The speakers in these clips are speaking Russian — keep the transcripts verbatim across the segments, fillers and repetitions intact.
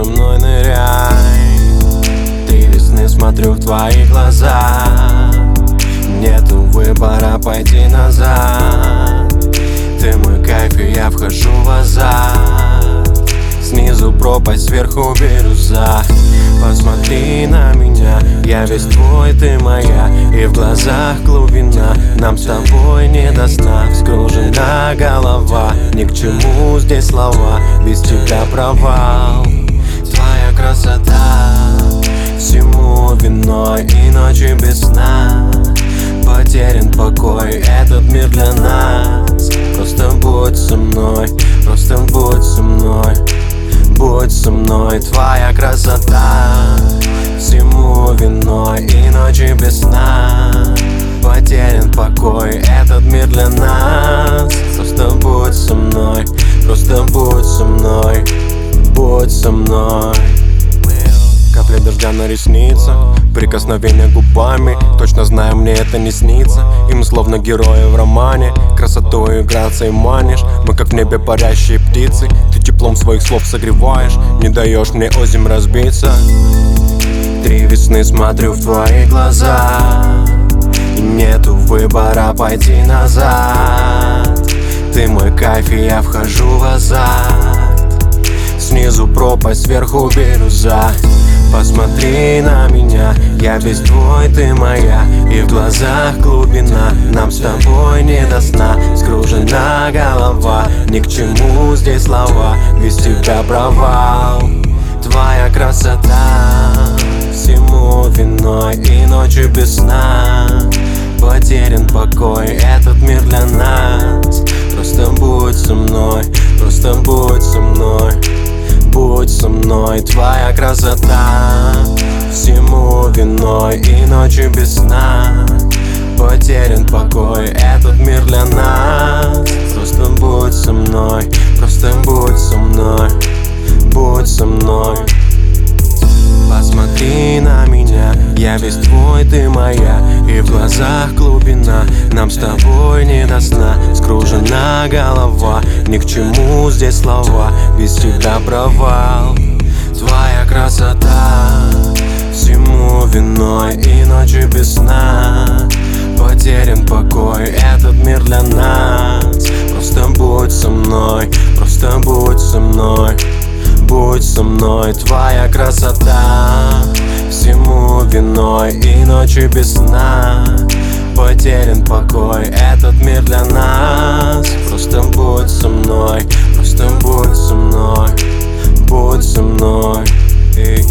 со мной ныряй. Три весны смотрю в твои глаза, нету выбора, пойти назад. Ты мой кайф, и я вхожу в азарт. Снизу пропасть, сверху бирюза. Посмотри на меня, я весь твой, ты моя. И в глазах глубина, нам с тобой не до сна. Вскружена голова, ни к чему здесь слова. Без тебя провал, твоя красота всему виной, и ночи без сна. Потерян покой, этот мир для нас. Просто будь со мной, просто будь со мной. Будь со мной, твоя красота всему виной, и ночи без сна. Потерян покой, этот мир для нас. Просто будь со мной, просто будь со мной. Будь со мной. Капли дождя на ресницах, прикосновение губами. Точно знаю, мне это не снится. И мы словно герои в романе. Красотой и грацией манишь. Мы как в небе парящие птицы. Ты теплом своих слов согреваешь, не даешь мне озимь разбиться. Три весны смотрю в твои глаза, и нету выбора, пойти назад. Ты мой кайф, и я вхожу в азарт. Снизу пропасть, сверху бирюза. Посмотри на меня, я весь твой, ты моя. И в глазах глубина, нам с тобой не до сна. Скружена голова, ни к чему здесь слова. Без тебя провал, твоя красота всему виной, и ночи без сна. Потерян покой, этот мир для нас. Просто будь со мной, просто будь со мной. Будь со мной, твоя красота всему виной, и ночи без сна. Потерян покой, этот мир для нас. Просто будь со мной, просто будь со мной. Будь со мной. Посмотри на меня, я весь твой, ты моя. И в глазах глубина, нам с тобой не до сна. Скружена голова, ни к чему здесь слова. Без тебя провал, твоя красота всему виной, и ночи без сна. Потерян покой, этот мир для нас. Просто будь со мной, просто будь со мной. Будь со мной, твоя красота всему виной, и ночи без сна. Потерян покой, этот мир для нас. Просто будь со мной, просто будь со мной. Будь со мной. Эй.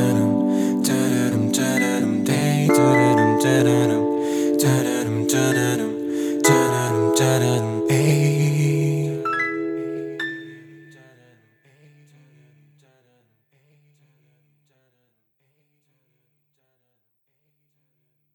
Da-da-dum, da-da-dum, da-da-dum, da-da-dum, da-da-dum, da-da-dum, da-da-dum.